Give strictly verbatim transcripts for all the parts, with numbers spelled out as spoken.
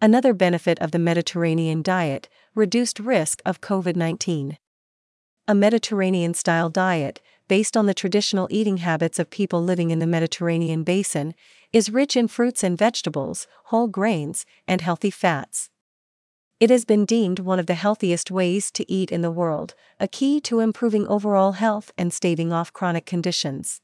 Another benefit of the Mediterranean diet: reduced risk of COVID nineteen. A Mediterranean-style diet, based on the traditional eating habits of people living in the Mediterranean basin, is rich in fruits and vegetables, whole grains, and healthy fats. It has been deemed one of the healthiest ways to eat in the world, a key to improving overall health and staving off chronic conditions.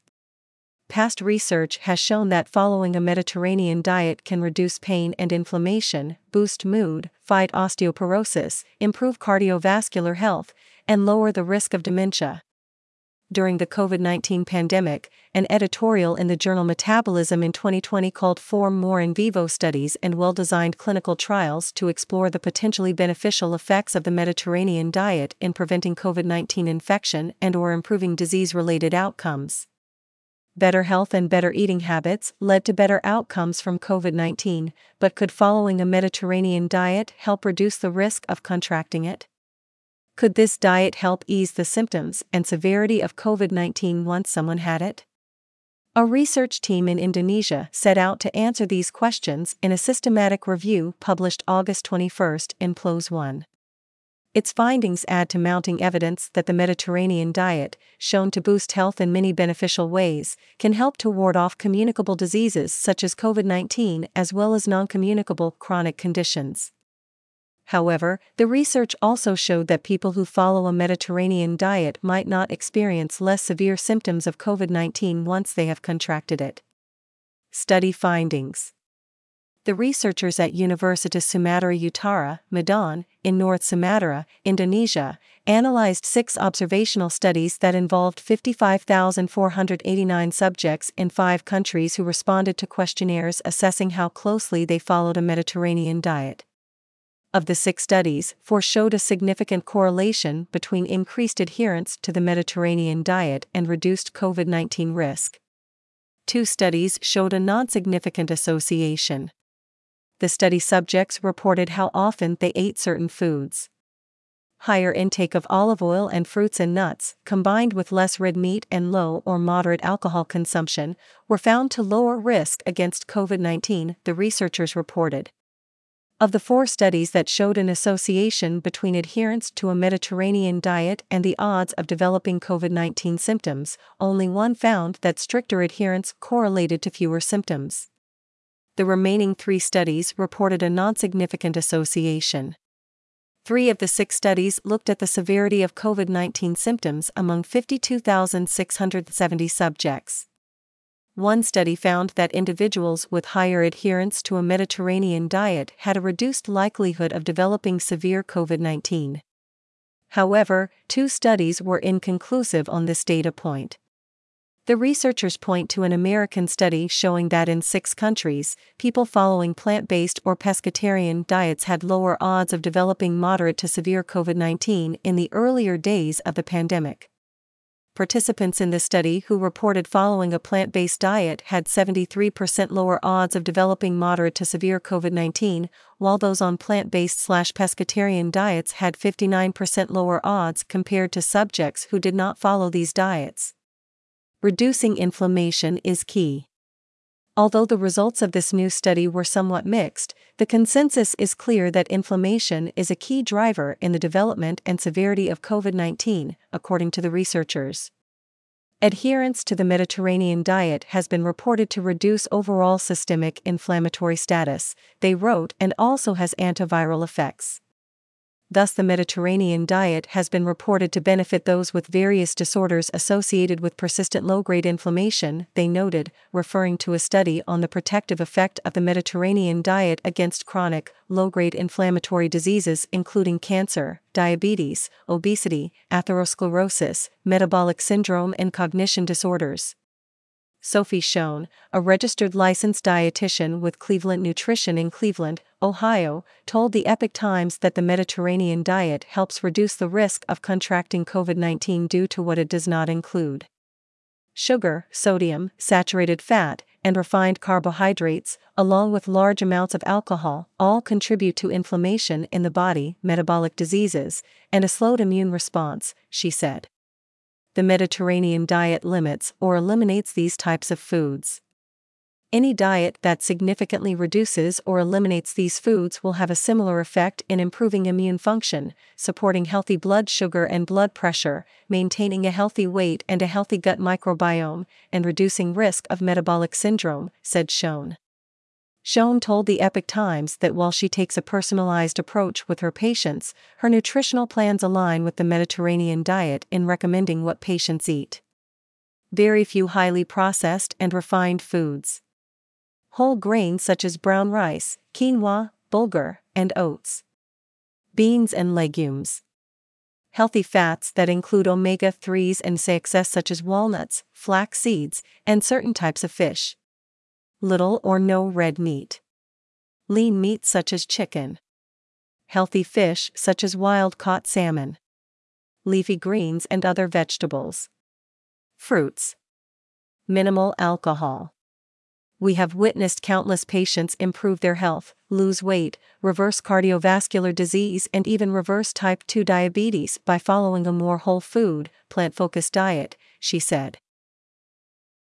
Past research has shown that following a Mediterranean diet can reduce pain and inflammation, boost mood, fight osteoporosis, improve cardiovascular health, and lower the risk of dementia. During the COVID nineteen pandemic, an editorial in the journal Metabolism in twenty twenty called for more in vivo studies and well-designed clinical trials to explore the potentially beneficial effects of the Mediterranean diet in preventing COVID nineteen infection and/or improving disease-related outcomes. Better health and better eating habits led to better outcomes from COVID nineteen, but could following a Mediterranean diet help reduce the risk of contracting it? Could this diet help ease the symptoms and severity of COVID nineteen once someone had it? A research team in Indonesia set out to answer these questions in a systematic review published August twenty-first in PLOS One. Its findings add to mounting evidence that the Mediterranean diet, shown to boost health in many beneficial ways, can help to ward off communicable diseases such as COVID nineteen as well as non-communicable chronic conditions. However, the research also showed that people who follow a Mediterranean diet might not experience less severe symptoms of COVID nineteen once they have contracted it. Study findings. The researchers at Universitas Sumatera Utara, Medan, in North Sumatra, Indonesia, analyzed six observational studies that involved fifty-five thousand four hundred eighty-nine subjects in five countries who responded to questionnaires assessing how closely they followed a Mediterranean diet. Of the six studies, four showed a significant correlation between increased adherence to the Mediterranean diet and reduced COVID nineteen risk. Two studies showed a non-significant association. The study subjects reported how often they ate certain foods. Higher intake of olive oil and fruits and nuts, combined with less red meat and low or moderate alcohol consumption, were found to lower risk against COVID nineteen, the researchers reported. Of the four studies that showed an association between adherence to a Mediterranean diet and the odds of developing COVID nineteen symptoms, only one found that stricter adherence correlated to fewer symptoms. The remaining three studies reported a non-significant association. Three of the six studies looked at the severity of COVID nineteen symptoms among fifty-two thousand six hundred seventy subjects. One study found that individuals with higher adherence to a Mediterranean diet had a reduced likelihood of developing severe COVID nineteen. However, two studies were inconclusive on this data point. The researchers point to an American study showing that in six countries, people following plant-based or pescatarian diets had lower odds of developing moderate to severe COVID nineteen in the earlier days of the pandemic. Participants in the study who reported following a plant-based diet had seventy-three percent lower odds of developing moderate to severe COVID nineteen, while those on plant-based/pescatarian diets had fifty-nine percent lower odds compared to subjects who did not follow these diets. Reducing inflammation is key. Although the results of this new study were somewhat mixed, the consensus is clear that inflammation is a key driver in the development and severity of COVID nineteen, according to the researchers. Adherence to the Mediterranean diet has been reported to reduce overall systemic inflammatory status, they wrote, and also has antiviral effects. Thus, the Mediterranean diet has been reported to benefit those with various disorders associated with persistent low-grade inflammation, they noted, referring to a study on the protective effect of the Mediterranean diet against chronic, low-grade inflammatory diseases including cancer, diabetes, obesity, atherosclerosis, metabolic syndrome, and cognition disorders. Sophie Schoen, a registered licensed dietitian with Cleveland Nutrition in Cleveland, Ohio, told the Epoch Times that the Mediterranean diet helps reduce the risk of contracting COVID nineteen due to what it does not include. Sugar, sodium, saturated fat, and refined carbohydrates, along with large amounts of alcohol, all contribute to inflammation in the body, metabolic diseases, and a slowed immune response, she said. The Mediterranean diet limits or eliminates these types of foods. Any diet that significantly reduces or eliminates these foods will have a similar effect in improving immune function, supporting healthy blood sugar and blood pressure, maintaining a healthy weight and a healthy gut microbiome, and reducing risk of metabolic syndrome, said Schoen. Schoen told the Epoch Times that while she takes a personalized approach with her patients, her nutritional plans align with the Mediterranean diet in recommending what patients eat. Very few highly processed and refined foods. Whole grains such as brown rice, quinoa, bulgur, and oats. Beans and legumes. Healthy fats that include omega threes and six such as walnuts, flax seeds, and certain types of fish. Little or no red meat. Lean meat such as chicken. Healthy fish such as wild-caught salmon. Leafy greens and other vegetables. Fruits. Minimal alcohol. We have witnessed countless patients improve their health, lose weight, reverse cardiovascular disease, and even reverse type two diabetes by following a more whole food, plant-focused diet, she said.